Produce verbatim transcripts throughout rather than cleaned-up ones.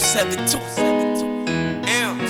seven two. M's.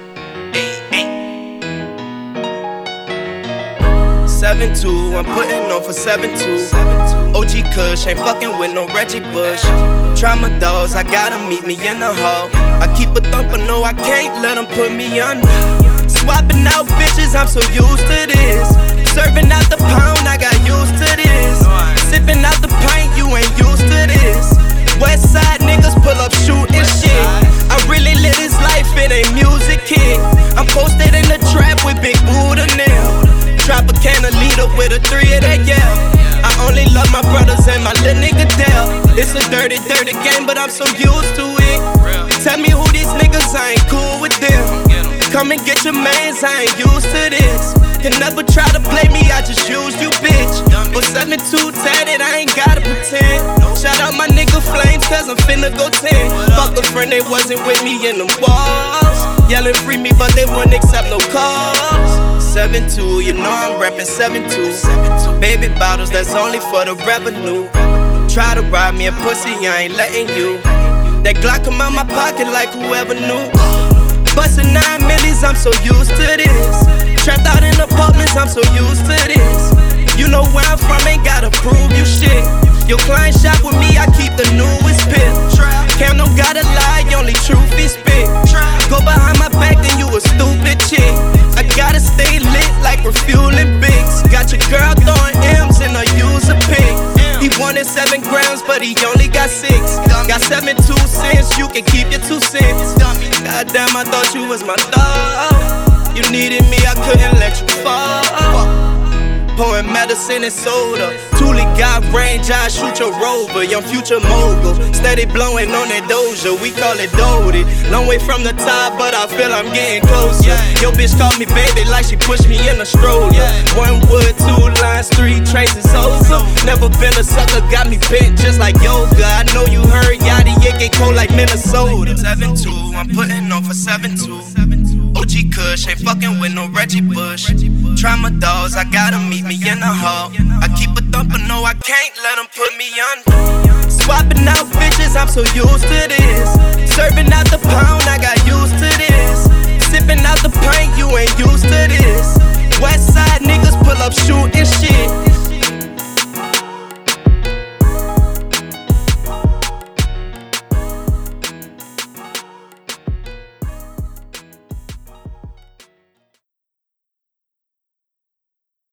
seven two, I'm putting on for seven two. O G Kush, ain't fucking with no Reggie Bush. Try my dogs, I gotta meet me in the hall. I keep a thumper, no, I can't let them put me under. Swapping out bitches, I'm so used to this. Serving out the pound, I got used to this. Sipping out the pint, you ain't used to this. West side niggas pull up shooting shit. I really live this life, it ain't music, kid. I'm posted in the trap with Big Buddha now. Drop a can of leader with a three of that, yeah. I only love my brothers and my little nigga Dell. It's a dirty, dirty game, but I'm so used to it. Tell me who these niggas, I ain't cool with them. Come and get your mans, I ain't used to this. Can never try to play me, I just use you, bitch. But seven two tatted, I ain't gotta pretend. Shout out my nigga Flames, cause I'm finna go ten. Fuck a friend, they wasn't with me in them walls. Yelling free me, but they wouldn't accept no calls. seven two, you know I'm reppin' seven two. Baby bottles, that's only for the revenue. Try to rob me a pussy, I ain't letting you. That Glock come out my pocket like whoever knew. Bustin' nine millies, I'm so used to this. Trapped out in apartments, I'm so used to this. You know where I'm from, ain't gotta prove you shit. Your client shop with me, I keep the newest pit. Cam don't gotta lie, only truth is spit. Go behind my back, then you a stupid chick. I gotta stay lit like refueling bigs. Got your girl throwing M's in a user pick. He wanted seven grams, but he only got six. Got seven two cents, you can keep your two cents. Goddamn, I thought you was my dog. You needed me, I couldn't let you fall. Pouring medicine and soda. Thule got range, I shoot your rover. Young future mogul, steady blowing on that doja. We call it Dodie. Long way from the top, but I feel I'm getting closer. Yo bitch called me baby like she pushed me in a stroller. One wood, two lines, three traces over. Never been a sucker, got me bent just like yoga. I know you heard Yachty, it get cold like Minnesota. seven two, I'm putting on for seven two. O G Kush, ain't fucking with no Reggie Bush. Try my dogs, I gotta meet me in the hall. I keep a thumper, no, I can't let them put me under. Swapping out bitches, I'm so used to this. Serving out the pound, I got used to this. Sipping out the pint, you ain't used to this. West side niggas pull up shooting